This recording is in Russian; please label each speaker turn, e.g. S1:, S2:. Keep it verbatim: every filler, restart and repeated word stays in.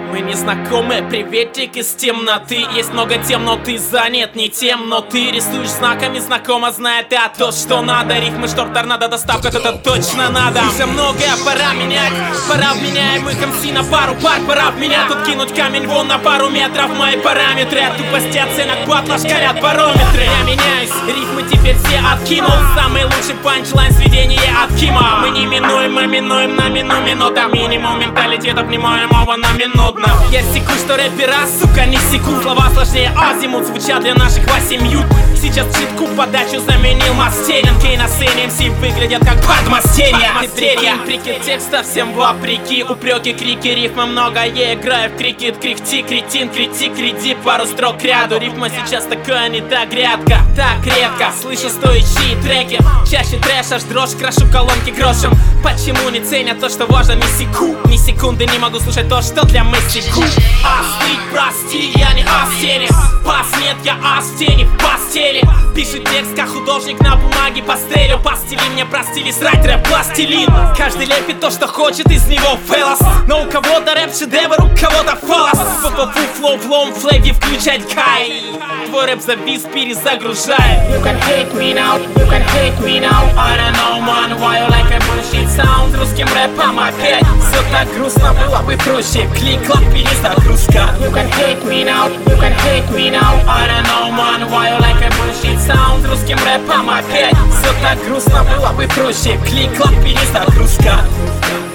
S1: Мы не знакомы, приветик из темноты. Есть много тем, но ты занят не тем. Но ты рисуешь знаками, знакомо знает а то, что надо. Рифмы, шторм, торнадо, доставка, это точно надо. Уже многое пора менять, пора вменяемых эм си на пару пар. Пора в меня тут кинуть камень вон на пару метров. Мои параметры от тупости оценок батла шкалят барометры. Я меняюсь, рифмы теперь все откинул. Самый лучший панчлайн сведения от Кима. Мы не минуем, мы минуем на мину минута. Минимум менталитетов не моем оба на минутно. Я секу, что рэпера, сука, не секу. Слова сложнее азимут, звучат для наших восемь ют. Сейчас читку подачу заменил мастеринг. И на сцене эм си выглядят как подмастерья. Мастерья, прикид текста всем вопреки. Упреки, крики, рифма много. Я играю в крикет, кряхти, кретин, критик, креди. Пару строк ряду, рифма сейчас такая не так редко. Так редко, слышу стоящие треки. Чаще трэш, аж дрожь, крашу колонки грошем. Почему не ценят то, что важно, не секу. Ни секунды не могу слушать то, что для мысли ку. Остыть, прости, я не о сцене. Пас нет, я ас в тени, в постели. Пишет текст, как художник на бумаге пастелью. Пастили мне простили, срать рэп пластилин. Каждый лепит то, что хочет, из него фэлос. Но у кого-то рэп шедевр, у кого-то фалос. Фу-фу-фу, флоу, флоум, флэги включать кай. Твой рэп завис, перезагружай. You can hate me now, you can hate me now. I don't know, man, why you like a bullshit sound. Русским рэпом опять все так грустно, было бы проще. Клик-клак, перезагрузка. You can hate me now, you can hate me now. I don't know, man, why you like a bullshit sound. Русским рэпом опять все так грустно, было бы проще. Клик-клак, перезагрузка.